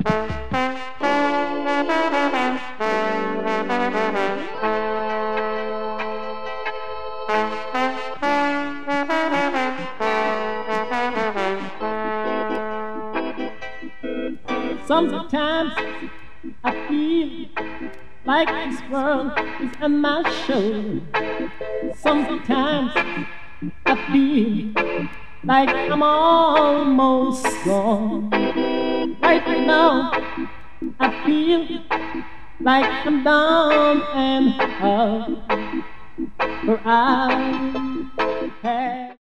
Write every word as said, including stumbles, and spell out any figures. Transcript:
Sometimes I feel like this world is on my shoulder. Sometimes I feel like I'm almost gone. Right now I feel like I'm down and out, for I have